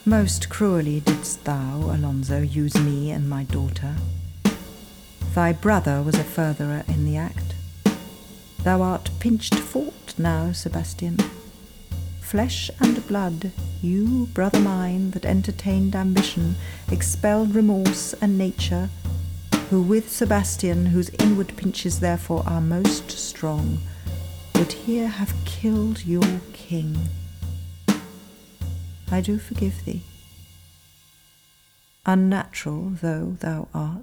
Most cruelly didst thou, Alonso, use me and my daughter. Thy brother was a furtherer in the act. Thou art pinched fort now, Sebastian. Flesh and blood, you, brother mine, that entertained ambition, expelled remorse and nature, who with Sebastian, whose inward pinches therefore are most strong, would here have killed your king. I do forgive thee, unnatural though thou art.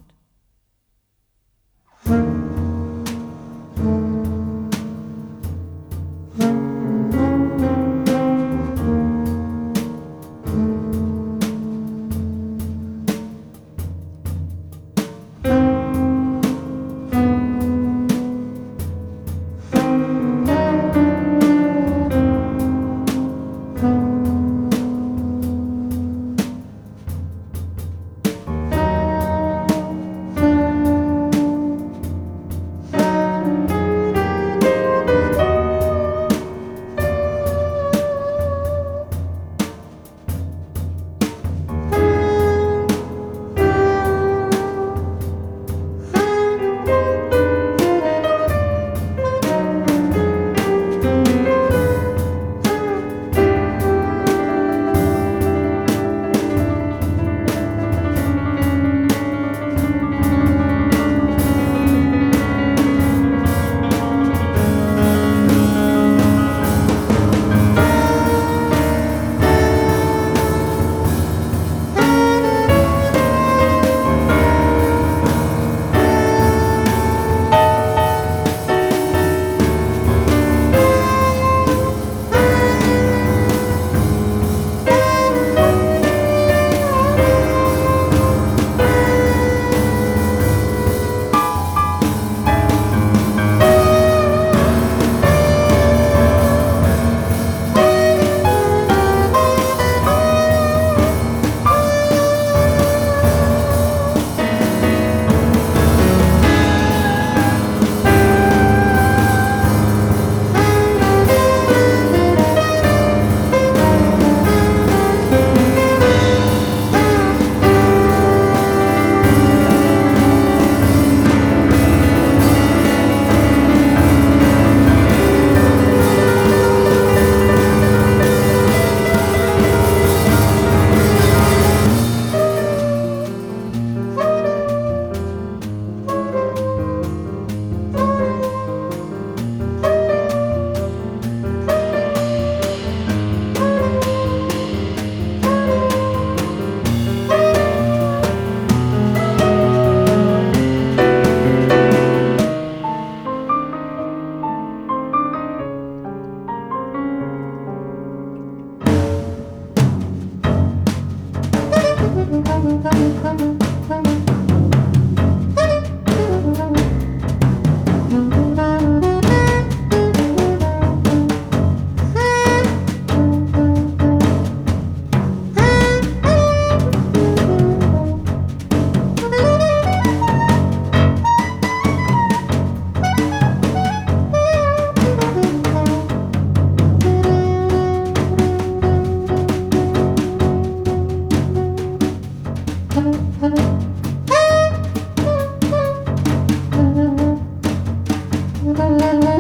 La la la.